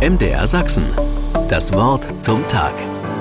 MDR Sachsen. Das Wort zum Tag.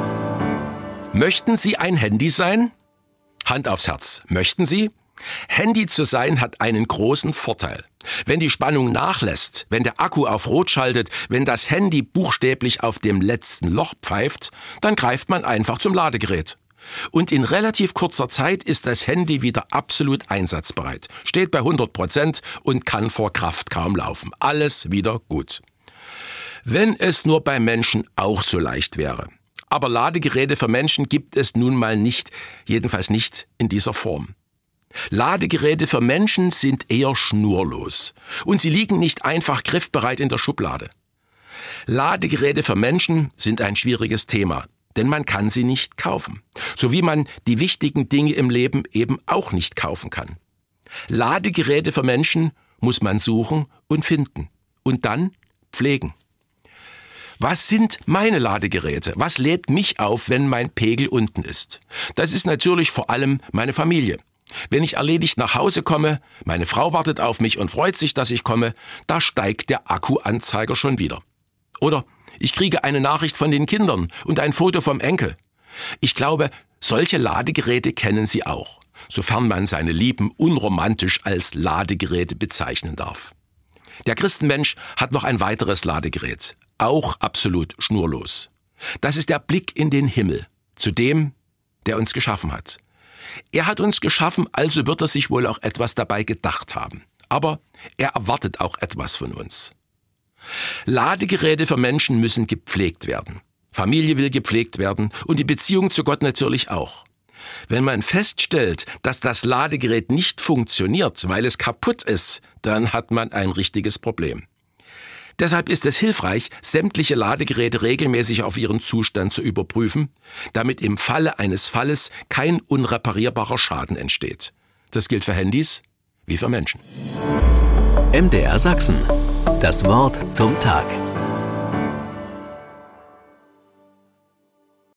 Möchten Sie ein Handy sein? Hand aufs Herz. Möchten Sie? Handy zu sein hat einen großen Vorteil. Wenn die Spannung nachlässt, wenn der Akku auf Rot schaltet, wenn das Handy buchstäblich auf dem letzten Loch pfeift, dann greift man einfach zum Ladegerät. Und in relativ kurzer Zeit ist das Handy wieder absolut einsatzbereit, steht bei 100% und kann vor Kraft kaum laufen. Alles wieder gut. Wenn es nur bei Menschen auch so leicht wäre. Aber Ladegeräte für Menschen gibt es nun mal nicht, jedenfalls nicht in dieser Form. Ladegeräte für Menschen sind eher schnurlos und sie liegen nicht einfach griffbereit in der Schublade. Ladegeräte für Menschen sind ein schwieriges Thema, denn man kann sie nicht kaufen, so wie man die wichtigen Dinge im Leben eben auch nicht kaufen kann. Ladegeräte für Menschen muss man suchen und finden und dann pflegen. Was sind meine Ladegeräte? Was lädt mich auf, wenn mein Pegel unten ist? Das ist natürlich vor allem meine Familie. Wenn ich erledigt nach Hause komme, meine Frau wartet auf mich und freut sich, dass ich komme, da steigt der Akkuanzeiger schon wieder. Oder ich kriege eine Nachricht von den Kindern und ein Foto vom Enkel. Ich glaube, solche Ladegeräte kennen Sie auch, sofern man seine Lieben unromantisch als Ladegeräte bezeichnen darf. Der Christenmensch hat noch ein weiteres Ladegerät, auch absolut schnurlos. Das ist der Blick in den Himmel, zu dem, der uns geschaffen hat. Er hat uns geschaffen, also wird er sich wohl auch etwas dabei gedacht haben. Aber er erwartet auch etwas von uns. Ladegeräte für Menschen müssen gepflegt werden. Familie will gepflegt werden und die Beziehung zu Gott natürlich auch. Wenn man feststellt, dass das Ladegerät nicht funktioniert, weil es kaputt ist, dann hat man ein richtiges Problem. Deshalb ist es hilfreich, sämtliche Ladegeräte regelmäßig auf ihren Zustand zu überprüfen, damit im Falle eines Falles kein unreparierbarer Schaden entsteht. Das gilt für Handys wie für Menschen. MDR Sachsen. Das Wort zum Tag.